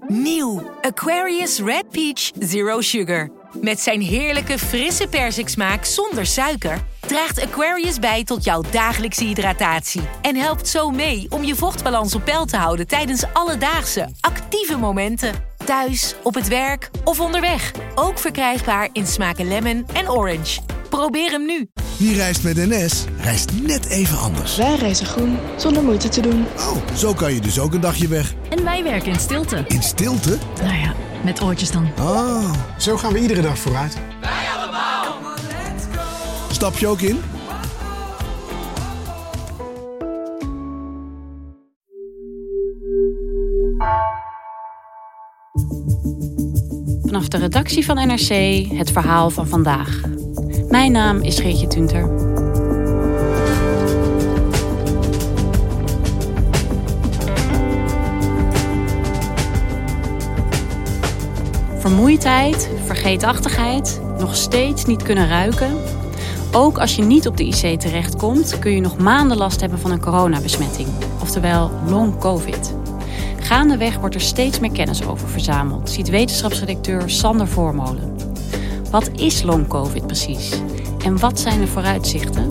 Nieuw Aquarius Red Peach Zero Sugar. Met zijn heerlijke frisse persiksmaak zonder suiker draagt Aquarius bij tot jouw dagelijkse hydratatie. En helpt zo mee om je vochtbalans op peil te houden tijdens alledaagse, actieve momenten. Thuis, op het werk of onderweg. Ook verkrijgbaar in smaken lemon en orange. Probeer hem nu. Wie reist met NS, reist net even anders. Wij reizen groen, zonder moeite te doen. Oh, zo kan je dus ook een dagje weg. En wij werken in stilte. In stilte? Nou ja, met oortjes dan. Oh. Zo gaan we iedere dag vooruit. Wij allemaal. Stap je ook in? Vanaf de redactie van NRC het verhaal van vandaag. Mijn naam is Geertje Tunter. Vermoeidheid, vergeetachtigheid, nog steeds niet kunnen ruiken. Ook als je niet op de IC terechtkomt, kun je nog maanden last hebben van een coronabesmetting. Oftewel long covid. Gaandeweg wordt er steeds meer kennis over verzameld, ziet wetenschapsredacteur Sander Voormolen. Wat is long covid precies? En wat zijn de vooruitzichten?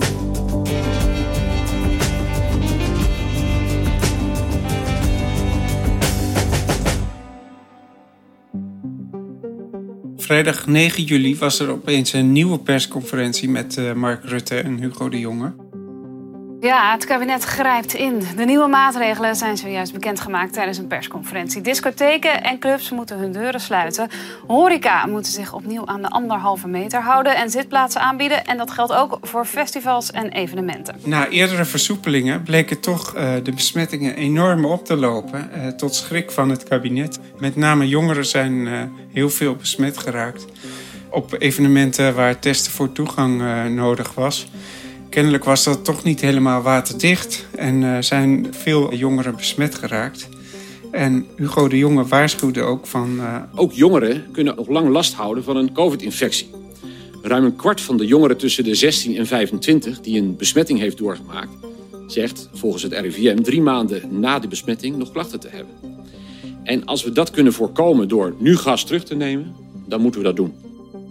Vrijdag 9 juli was er opeens een nieuwe persconferentie met Mark Rutte en Hugo de Jonge. Ja, het kabinet grijpt in. De nieuwe maatregelen zijn zojuist bekendgemaakt tijdens een persconferentie. Discotheken en clubs moeten hun deuren sluiten. Horeca moeten zich opnieuw aan de 1,5 meter houden en zitplaatsen aanbieden. En dat geldt ook voor festivals en evenementen. Na eerdere versoepelingen bleken toch de besmettingen enorm op te lopen. Tot schrik van het kabinet. Met name jongeren zijn heel veel besmet geraakt. Op evenementen waar testen voor toegang nodig was. Kennelijk was dat toch niet helemaal waterdicht en zijn veel jongeren besmet geraakt. En Hugo de Jonge waarschuwde ook van... Ook jongeren kunnen nog lang last houden van een covid-infectie. Ruim een kwart van de jongeren tussen de 16 en 25 die een besmetting heeft doorgemaakt, zegt volgens het RIVM 3 maanden na de besmetting nog klachten te hebben. En als we dat kunnen voorkomen door nu gas terug te nemen, dan moeten we dat doen.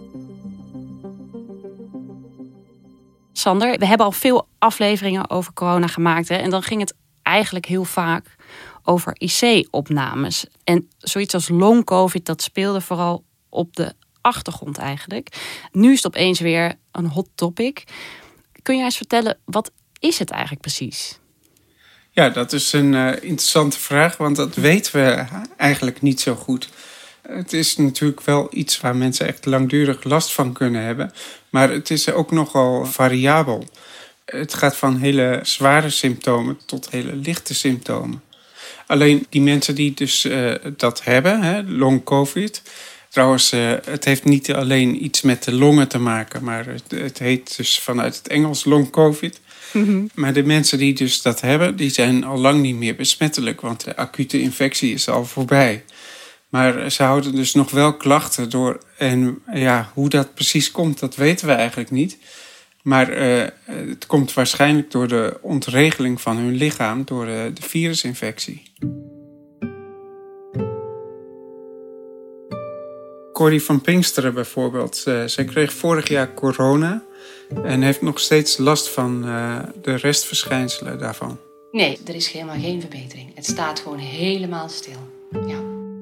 Sander, we hebben al veel afleveringen over corona gemaakt. Hè? En dan ging het eigenlijk heel vaak over IC-opnames. En zoiets als long covid, dat speelde vooral op de achtergrond eigenlijk. Nu is het opeens weer een hot topic. Kun jij eens vertellen, wat is het eigenlijk precies? Ja, dat is een interessante vraag, want dat weten we eigenlijk niet zo goed. Het is natuurlijk wel iets waar mensen echt langdurig last van kunnen hebben. Maar het is ook nogal variabel. Het gaat van hele zware symptomen tot hele lichte symptomen. Alleen die mensen die dus dat hebben, long covid. Trouwens, het heeft niet alleen iets met de longen te maken, maar het heet dus vanuit het Engels long covid. Mm-hmm. Maar de mensen die dus dat hebben, die zijn al lang niet meer besmettelijk, want de acute infectie is al voorbij. Maar ze houden dus nog wel klachten door. En ja, hoe dat precies komt, dat weten we eigenlijk niet. Maar het komt waarschijnlijk door de ontregeling van hun lichaam, door de virusinfectie. Corrie van Pinksteren bijvoorbeeld. Zij kreeg vorig jaar corona en heeft nog steeds last van de restverschijnselen daarvan. Nee, er is helemaal geen verbetering. Het staat gewoon helemaal stil. Ja.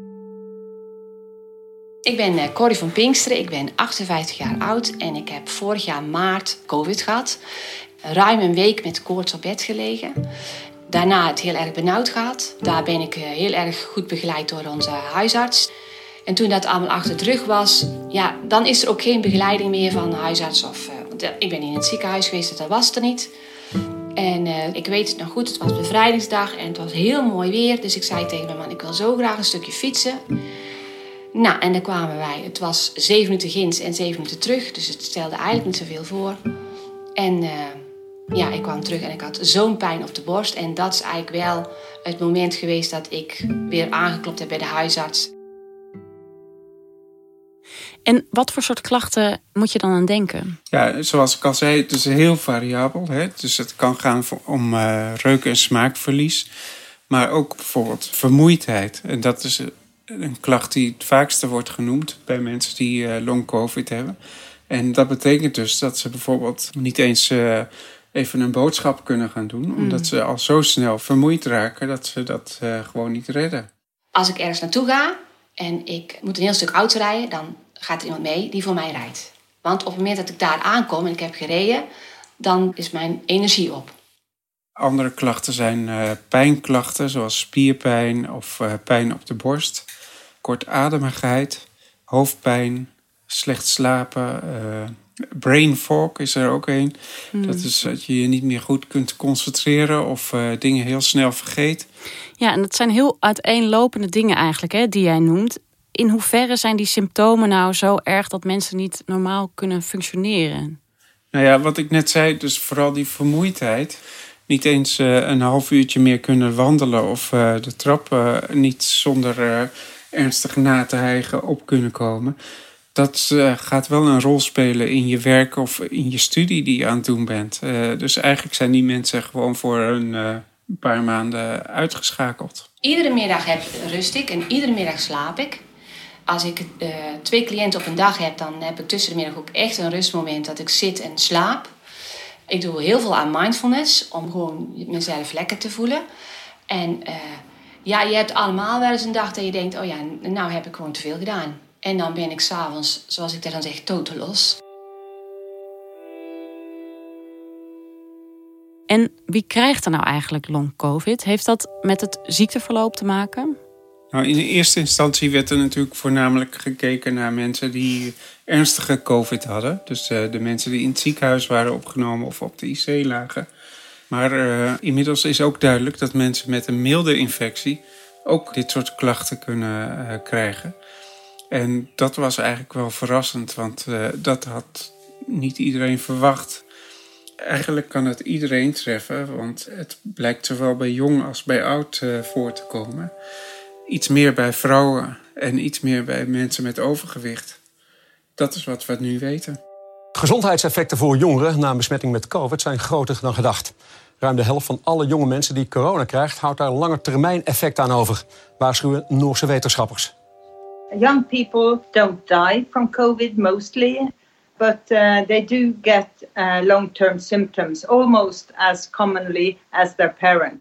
Ik ben Corrie van Pinksteren, ik ben 58 jaar oud en ik heb vorig jaar maart covid gehad. Ruim een week met koorts op bed gelegen. Daarna het heel erg benauwd gehad. Daar ben ik heel erg goed begeleid door onze huisarts. En toen dat allemaal achter de rug was, ja, dan is er ook geen begeleiding meer van de huisarts. Ik ben in het ziekenhuis geweest, dat was er niet. En ik weet het nog goed, het was bevrijdingsdag en het was heel mooi weer. Dus ik zei tegen mijn man, ik wil zo graag een stukje fietsen. Nou, en daar kwamen wij. Het was 7 minuten ginds en 7 minuten terug. Dus het stelde eigenlijk niet zoveel voor. En ik kwam terug en ik had zo'n pijn op de borst. En dat is eigenlijk wel het moment geweest dat ik weer aangeklopt heb bij de huisarts. En wat voor soort klachten moet je dan aan denken? Ja, zoals ik al zei, het is heel variabel. Hè? Dus het kan gaan om reuk- en smaakverlies. Maar ook bijvoorbeeld vermoeidheid. En dat is een klacht die het vaakste wordt genoemd bij mensen die long COVID hebben. En dat betekent dus dat ze bijvoorbeeld niet eens even een boodschap kunnen gaan doen, omdat ze al zo snel vermoeid raken dat ze dat gewoon niet redden. Als ik ergens naartoe ga en ik moet een heel stuk auto rijden, dan gaat er iemand mee die voor mij rijdt. Want op het moment dat ik daar aankom en ik heb gereden, dan is mijn energie op. Andere klachten zijn pijnklachten, zoals spierpijn of pijn op de borst, kortademigheid, hoofdpijn, slecht slapen, brain fog is er ook een. Dat is dat je je niet meer goed kunt concentreren of dingen heel snel vergeet. Ja, en dat zijn heel uiteenlopende dingen eigenlijk, hè, die jij noemt. In hoeverre zijn die symptomen nou zo erg dat mensen niet normaal kunnen functioneren? Nou ja, wat ik net zei, dus vooral die vermoeidheid. Niet eens een half uurtje meer kunnen wandelen of de trap niet zonder ernstig na te hijgen op kunnen komen. Dat gaat wel een rol spelen in je werk of in je studie die je aan het doen bent. Dus eigenlijk zijn die mensen gewoon voor een paar maanden uitgeschakeld. Iedere middag rust ik en iedere middag slaap ik. Als ik 2 cliënten op een dag heb, dan heb ik tussen de middag ook echt een rustmoment dat ik zit en slaap. Ik doe heel veel aan mindfulness om gewoon mezelf lekker te voelen. En je hebt allemaal wel eens een dag dat je denkt, oh ja, nou heb ik gewoon te veel gedaan. En dan ben ik 's avonds, zoals ik dan zeg, totaal los. En wie krijgt er nou eigenlijk long-covid? Heeft dat met het ziekteverloop te maken? Nou, in de eerste instantie werd er natuurlijk voornamelijk gekeken naar mensen die ernstige COVID hadden. Dus de mensen die in het ziekenhuis waren opgenomen of op de IC lagen. Maar inmiddels is ook duidelijk dat mensen met een milde infectie ook dit soort klachten kunnen krijgen. En dat was eigenlijk wel verrassend, want dat had niet iedereen verwacht. Eigenlijk kan het iedereen treffen, want het blijkt zowel bij jong als bij oud voor te komen. Iets meer bij vrouwen en iets meer bij mensen met overgewicht. Dat is wat we nu weten. Gezondheidseffecten voor jongeren na een besmetting met COVID zijn groter dan gedacht. Ruim de helft van alle jonge mensen die corona krijgt houdt daar langetermijn effect aan over, waarschuwen Noorse wetenschappers. Young people don't die from COVID mostly, but they do get long-term symptoms almost as commonly as their parents.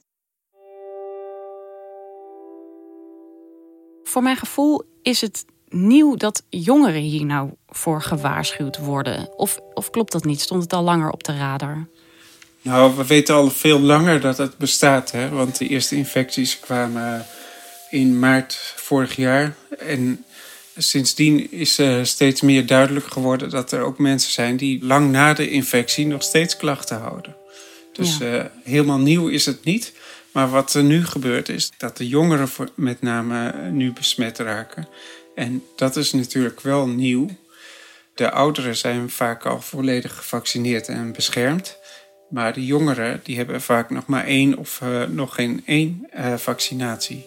Voor mijn gevoel is het nieuw dat jongeren hier nou voor gewaarschuwd worden. Of klopt dat niet? Stond het al langer op de radar? Nou, we weten al veel langer dat het bestaat, hè? Want de eerste infecties kwamen in maart vorig jaar. En sindsdien is steeds meer duidelijk geworden dat er ook mensen zijn die lang na de infectie nog steeds klachten houden. Dus helemaal nieuw is het niet. Maar wat er nu gebeurt is dat de jongeren met name nu besmet raken. En dat is natuurlijk wel nieuw. De ouderen zijn vaak al volledig gevaccineerd en beschermd. Maar de jongeren die hebben vaak nog maar 1 of nog geen 1 vaccinatie.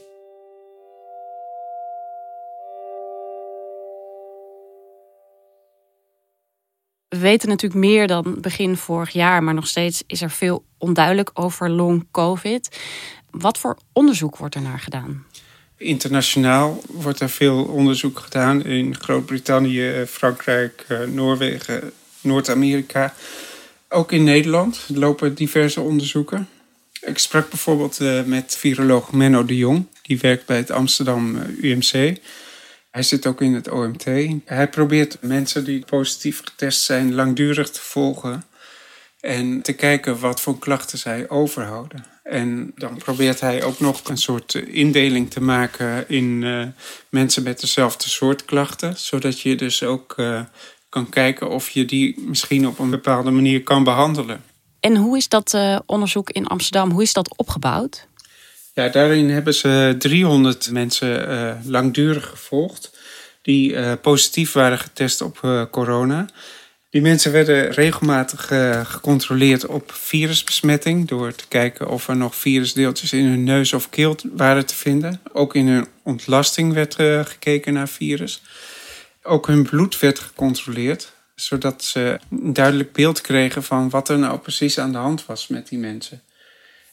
We weten natuurlijk meer dan begin vorig jaar, maar nog steeds is er veel onduidelijk over long-covid. Wat voor onderzoek wordt er naar gedaan? Internationaal wordt er veel onderzoek gedaan in Groot-Brittannië, Frankrijk, Noorwegen, Noord-Amerika. Ook in Nederland lopen diverse onderzoeken. Ik sprak bijvoorbeeld met viroloog Menno de Jong. Die werkt bij het Amsterdam UMC. Hij zit ook in het OMT. Hij probeert mensen die positief getest zijn langdurig te volgen. En te kijken wat voor klachten zij overhouden. En dan probeert hij ook nog een soort indeling te maken in mensen met dezelfde soort klachten. Zodat je dus ook kan kijken of je die misschien op een bepaalde manier kan behandelen. En hoe is dat onderzoek in Amsterdam, hoe is dat opgebouwd? Ja, daarin hebben ze 300 mensen langdurig gevolgd die positief waren getest op corona. Die mensen werden regelmatig gecontroleerd op virusbesmetting door te kijken of er nog virusdeeltjes in hun neus of keel waren te vinden. Ook in hun ontlasting werd gekeken naar virus. Ook hun bloed werd gecontroleerd, zodat ze een duidelijk beeld kregen van wat er nou precies aan de hand was met die mensen.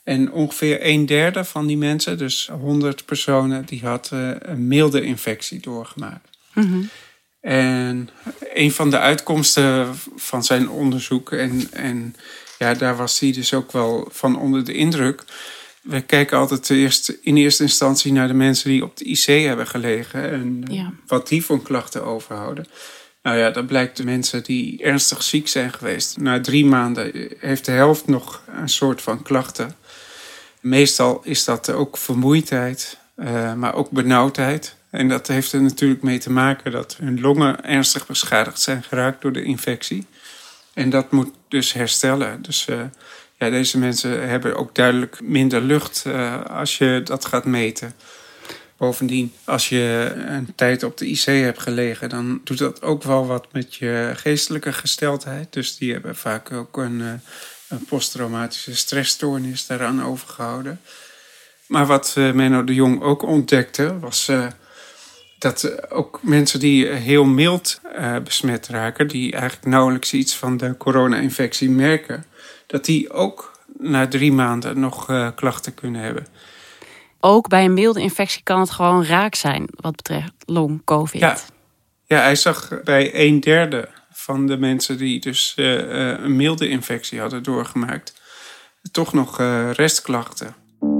En ongeveer 1/3 van die mensen, dus 100 personen, die had een milde infectie doorgemaakt. Mm-hmm. En een van de uitkomsten van zijn onderzoek, en daar was hij dus ook wel van onder de indruk. We kijken altijd in eerste instantie naar de mensen die op de IC hebben gelegen en wat die voor klachten overhouden. Nou ja, dat blijkt de mensen die ernstig ziek zijn geweest. Na 3 maanden heeft de helft nog een soort van klachten. Meestal is dat ook vermoeidheid, maar ook benauwdheid. En dat heeft er natuurlijk mee te maken dat hun longen ernstig beschadigd zijn geraakt door de infectie. En dat moet dus herstellen. Dus deze mensen hebben ook duidelijk minder lucht als je dat gaat meten. Bovendien, als je een tijd op de IC hebt gelegen, dan doet dat ook wel wat met je geestelijke gesteldheid. Dus die hebben vaak ook een posttraumatische stressstoornis daaraan overgehouden. Maar wat Menno de Jong ook ontdekte, was dat ook mensen die heel mild besmet raken, die eigenlijk nauwelijks iets van de corona-infectie merken, dat die ook na 3 maanden nog klachten kunnen hebben. Ook bij een milde infectie kan het gewoon raak zijn wat betreft long-covid. Ja, hij zag bij 1/3 van de mensen die dus een milde infectie hadden doorgemaakt, toch nog restklachten.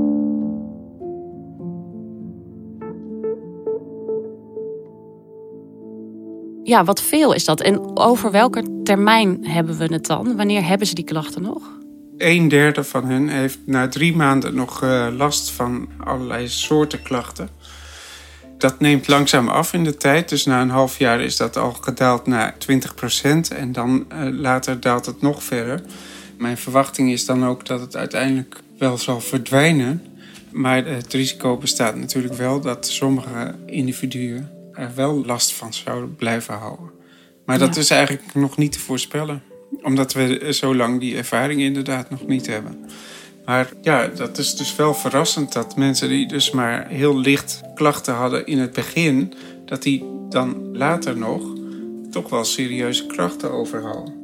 Ja, wat veel is dat? En over welke termijn hebben we het dan? Wanneer hebben ze die klachten nog? 1/3 van hen heeft na 3 maanden nog last van allerlei soorten klachten. Dat neemt langzaam af in de tijd. Dus na een half jaar is dat al gedaald naar 20%. En dan later daalt het nog verder. Mijn verwachting is dan ook dat het uiteindelijk wel zal verdwijnen. Maar het risico bestaat natuurlijk wel dat sommige individuen er wel last van zouden blijven houden. Maar dat is eigenlijk nog niet te voorspellen. Omdat we zo lang die ervaring inderdaad nog niet hebben. Maar ja, dat is dus wel verrassend dat mensen die dus maar heel licht klachten hadden in het begin, dat die dan later nog toch wel serieuze klachten overhouden.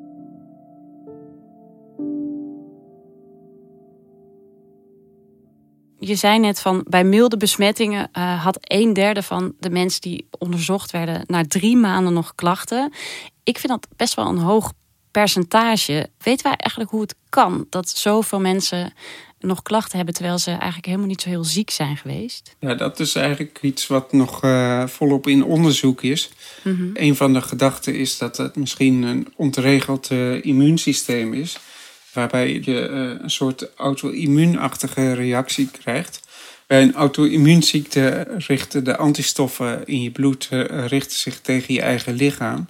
Je zei net van bij milde besmettingen had 1/3 van de mensen die onderzocht werden na 3 maanden nog klachten. Ik vind dat best wel een hoog percentage. Weten wij eigenlijk hoe het kan dat zoveel mensen nog klachten hebben terwijl ze eigenlijk helemaal niet zo heel ziek zijn geweest? Ja, dat is eigenlijk iets wat nog volop in onderzoek is. Mm-hmm. Een van de gedachten is dat het misschien een ontregeld immuunsysteem is, waarbij je een soort auto-immuunachtige reactie krijgt. Bij een auto-immuunziekte richten de antistoffen in je bloed richten zich tegen je eigen lichaam.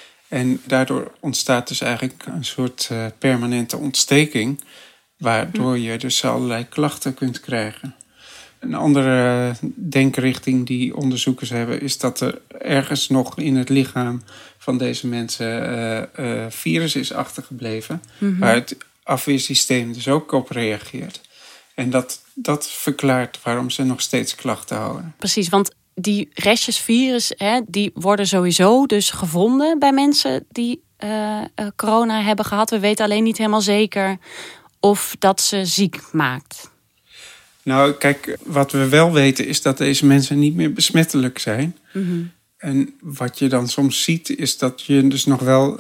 En daardoor ontstaat dus eigenlijk een soort permanente ontsteking, waardoor je dus allerlei klachten kunt krijgen. Een andere denkrichting die onderzoekers hebben is dat er ergens nog in het lichaam van deze mensen virus is achtergebleven, waar het afweersysteem dus ook op reageert. En dat verklaart waarom ze nog steeds klachten houden. Precies, want die restjes virus, die worden sowieso dus gevonden bij mensen die corona hebben gehad. We weten alleen niet helemaal zeker of dat ze ziek maakt. Nou, kijk, wat we wel weten is dat deze mensen niet meer besmettelijk zijn. Mm-hmm. En wat je dan soms ziet is dat je dus nog wel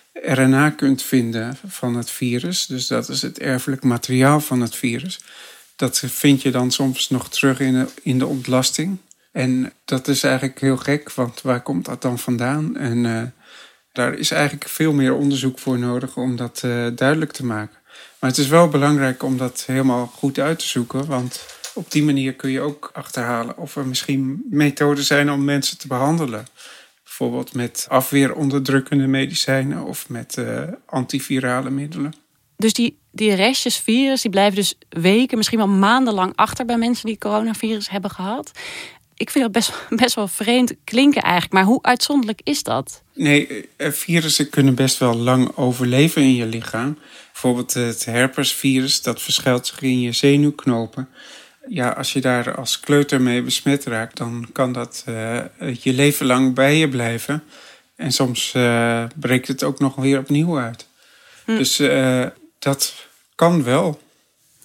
RNA kunt vinden van het virus. Dus dat is het erfelijk materiaal van het virus. Dat vind je dan soms nog terug in de ontlasting. En dat is eigenlijk heel gek, want waar komt dat dan vandaan? En daar is eigenlijk veel meer onderzoek voor nodig om dat duidelijk te maken. Maar het is wel belangrijk om dat helemaal goed uit te zoeken, want op die manier kun je ook achterhalen of er misschien methoden zijn om mensen te behandelen. Bijvoorbeeld met afweeronderdrukkende medicijnen of met antivirale middelen. Dus die restjes virus die blijven dus weken, misschien wel maandenlang achter bij mensen die coronavirus hebben gehad. Ik vind dat best wel vreemd klinken eigenlijk. Maar hoe uitzonderlijk is dat? Nee, virussen kunnen best wel lang overleven in je lichaam. Bijvoorbeeld het herpesvirus, dat verschuilt zich in je zenuwknopen. Ja, als je daar als kleuter mee besmet raakt, dan kan dat je leven lang bij je blijven. En soms breekt het ook nog weer opnieuw uit. Dus dat kan wel. Ja,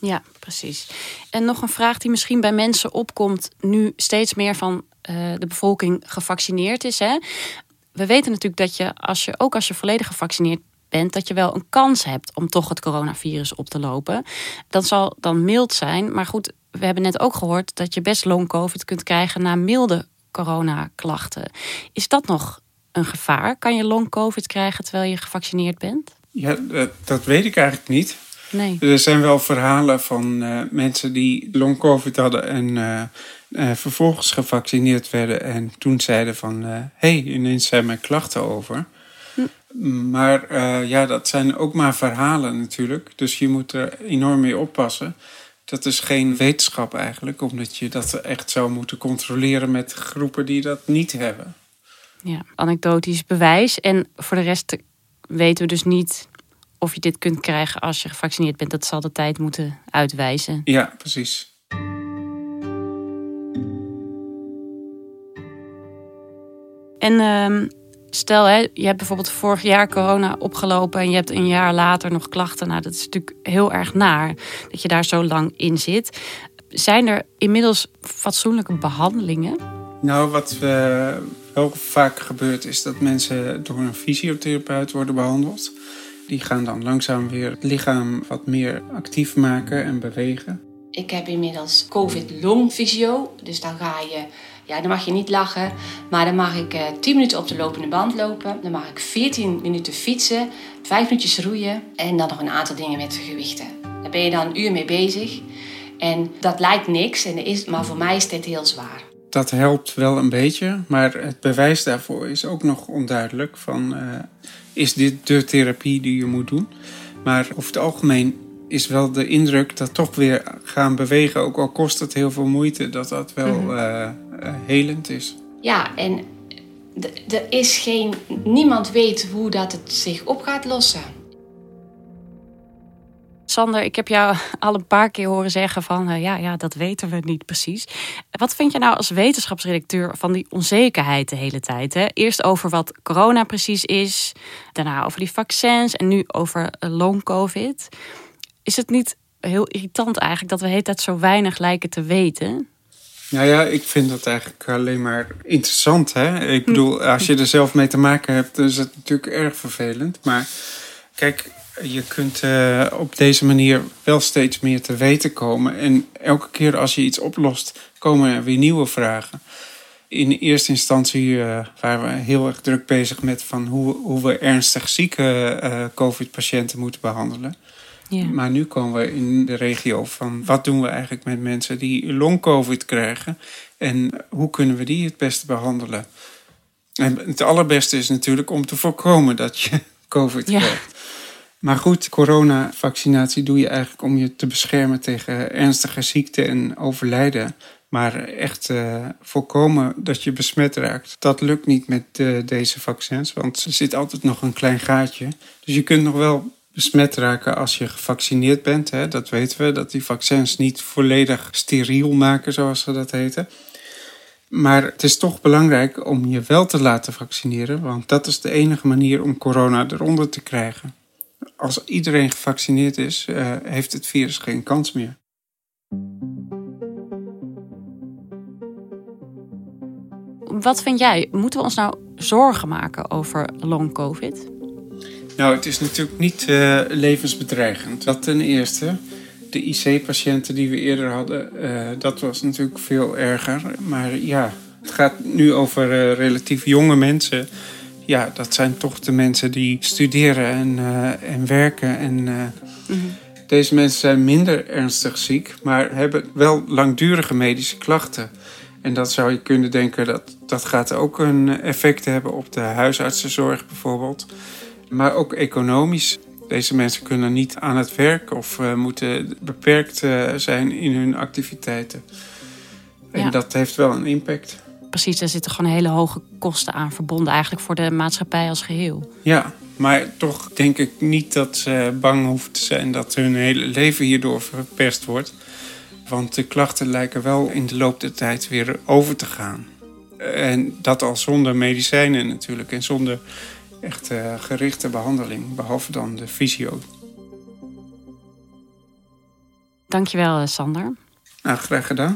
Precies. En nog een vraag die misschien bij mensen opkomt nu steeds meer van de bevolking gevaccineerd is. Hè? We weten natuurlijk dat je, als je volledig gevaccineerd bent, dat je wel een kans hebt om toch het coronavirus op te lopen. Dat zal dan mild zijn. Maar goed, we hebben net ook gehoord dat je best long-covid kunt krijgen na milde coronaklachten. Is dat nog een gevaar? Kan je long-covid krijgen terwijl je gevaccineerd bent? Ja, dat weet ik eigenlijk niet. Nee. Er zijn wel verhalen van mensen die long-covid hadden en vervolgens gevaccineerd werden en toen zeiden van ineens zijn mijn klachten over. Maar dat zijn ook maar verhalen natuurlijk. Dus je moet er enorm mee oppassen. Dat is geen wetenschap eigenlijk, omdat je dat echt zou moeten controleren met groepen die dat niet hebben. Ja, anekdotisch bewijs. En voor de rest weten we dus niet of je dit kunt krijgen als je gevaccineerd bent. Dat zal de tijd moeten uitwijzen. Ja, precies. En stel, je hebt bijvoorbeeld vorig jaar corona opgelopen en je hebt een jaar later nog klachten. Nou, dat is natuurlijk heel erg naar dat je daar zo lang in zit. Zijn er inmiddels fatsoenlijke behandelingen? Nou, wat wel vaak gebeurt is dat mensen door een fysiotherapeut worden behandeld. Die gaan dan langzaam weer het lichaam wat meer actief maken en bewegen. Ik heb inmiddels COVID-long-fysio. Dus dan dan mag je niet lachen. Maar dan mag ik 10 minuten op de lopende band lopen. Dan mag ik 14 minuten fietsen, 5 minuutjes roeien. En dan nog een aantal dingen met gewichten. Daar ben je dan een uur mee bezig. En dat lijkt niks, maar voor mij is dit heel zwaar. Dat helpt wel een beetje, maar het bewijs daarvoor is ook nog onduidelijk. Is dit de therapie die je moet doen? Maar over het algemeen is wel de indruk dat toch weer gaan bewegen, ook al kost het heel veel moeite, dat wel helend is. Ja, en niemand weet hoe dat het zich op gaat lossen. Sander, ik heb jou al een paar keer horen zeggen van dat weten we niet precies. Wat vind je nou als wetenschapsredacteur van die onzekerheid de hele tijd? Hè? Eerst over wat corona precies is, daarna over die vaccins en nu over long-covid. Is het niet heel irritant eigenlijk dat we de hele tijd zo weinig lijken te weten? Nou ja, ik vind dat eigenlijk alleen maar interessant. Hè? Ik bedoel, als je er zelf mee te maken hebt, dan is het natuurlijk erg vervelend. Maar kijk, je kunt op deze manier wel steeds meer te weten komen. En elke keer als je iets oplost, komen er weer nieuwe vragen. In eerste instantie waren we heel erg druk bezig met van hoe we ernstig zieke COVID-patiënten moeten behandelen. Ja. Maar nu komen we in de regio van wat doen we eigenlijk met mensen die long-covid krijgen en hoe kunnen we die het beste behandelen. En het allerbeste is natuurlijk om te voorkomen dat je COVID krijgt. Maar goed, coronavaccinatie doe je eigenlijk om je te beschermen tegen ernstige ziekte en overlijden. Maar echt voorkomen dat je besmet raakt, dat lukt niet met deze vaccins. Want er zit altijd nog een klein gaatje. Dus je kunt nog wel besmet raken als je gevaccineerd bent. Hè? Dat weten we, dat die vaccins niet volledig steriel maken, zoals ze dat heten. Maar het is toch belangrijk om je wel te laten vaccineren. Want dat is de enige manier om corona eronder te krijgen. Als iedereen gevaccineerd is, heeft het virus geen kans meer. Wat vind jij? Moeten we ons nou zorgen maken over long-covid? Nou, het is natuurlijk niet levensbedreigend. Dat ten eerste. De IC-patiënten die we eerder hadden, dat was natuurlijk veel erger. Maar ja, het gaat nu over relatief jonge mensen. Ja, dat zijn toch de mensen die studeren en werken. En deze mensen zijn minder ernstig ziek, maar hebben wel langdurige medische klachten. En dat zou je kunnen denken, dat gaat ook een effect hebben op de huisartsenzorg bijvoorbeeld. Maar ook economisch. Deze mensen kunnen niet aan het werk of moeten beperkt zijn in hun activiteiten. En dat heeft wel een impact. Precies, daar zitten gewoon hele hoge kosten aan verbonden eigenlijk voor de maatschappij als geheel. Ja, maar toch denk ik niet dat ze bang hoeven te zijn dat hun hele leven hierdoor verpest wordt. Want de klachten lijken wel in de loop der tijd weer over te gaan. En dat al zonder medicijnen natuurlijk en zonder echt gerichte behandeling, behalve dan de fysio. Dankjewel, Sander. Nou, graag gedaan.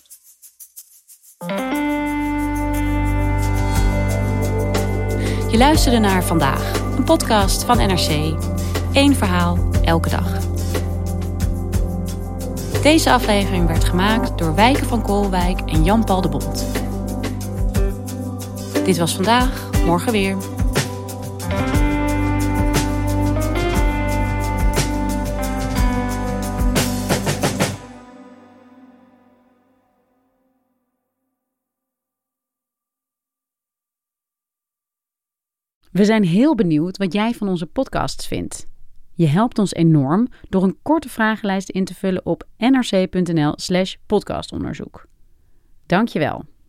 Je luisterde naar Vandaag, een podcast van NRC. 1 verhaal, elke dag. Deze aflevering werd gemaakt door Wijken van Koolwijk en Jan-Paul de Bond. Dit was Vandaag, morgen weer. We zijn heel benieuwd wat jij van onze podcasts vindt. Je helpt ons enorm door een korte vragenlijst in te vullen op nrc.nl/podcastonderzoek. Dank je wel.